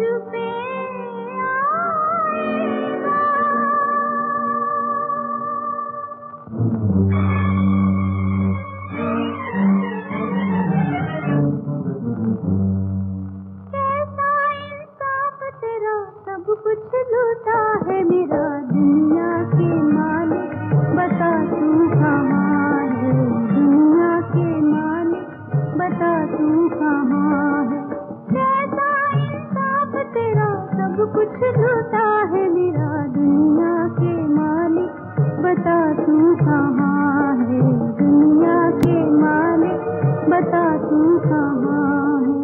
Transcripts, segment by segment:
पे आएगा। कैसा इंसाफ तेरा, सब कुछ लूटा है मेरा दुनिया के मालिक, बता तू कहाँ है दुनिया के मालिक, बता तू कहाँ है। कैसा इंसाफ तेरा, सब कुछ लूटा है मेरा दुनिया के मालिक, बता तू कहाँ है दुनिया के मालिक, बता तू कहाँ है।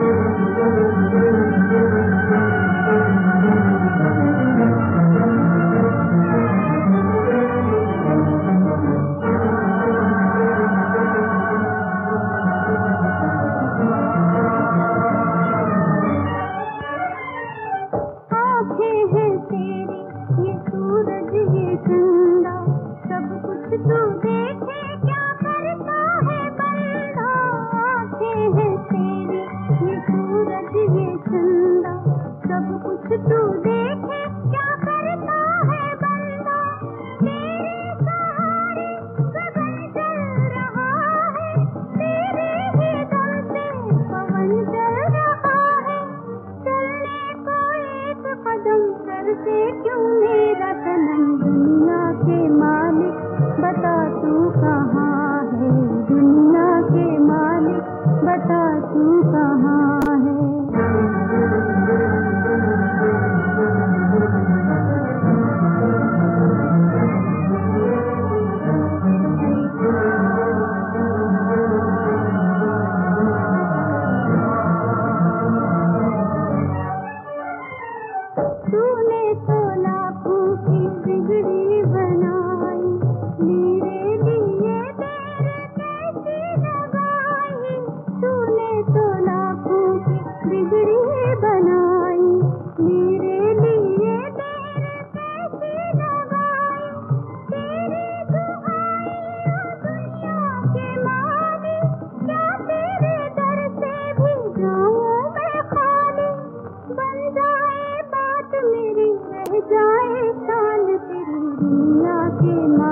आँखें हैं तेरी, ये सूरज ये चंदा, सब कुछ तू देखे क्या करता है बंदा। आँखें हैं तेरी, ये सूरज ये चंदा, सब कुछ तू देखे क्या करता है बंदा। तेरे सहारे गगन चल रहा है, तेरे ही दम से पवन चल रहा है। चलने को एक कदम सर से क्यों मेरा सनम, दुनिया के मालिक, बता तू कहाँ है दुनिया के मालिक, बता तू कहाँ है। तूने तो लाखों की बिगड़ी बनाई, मेरे लिए तेरे कैसी लगाई। तूने तो लाखों की बिगड़ी बनाई, मेरे लिए तेरे कैसी लगाई। तेरी दुआएं दुनिया के मालिक, क्या तेरे दर से भी जाऊं मैं खाली। बन जाए बात मेरी, रह जाए शान तेरी दुनिया के मालिक,